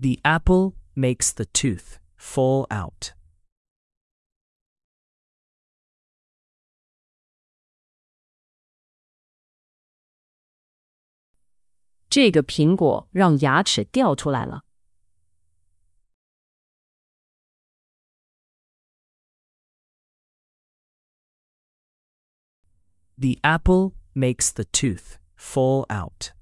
The apple makes the tooth fall out. 这个苹果让牙齿掉出来了。 The apple makes the tooth fall out.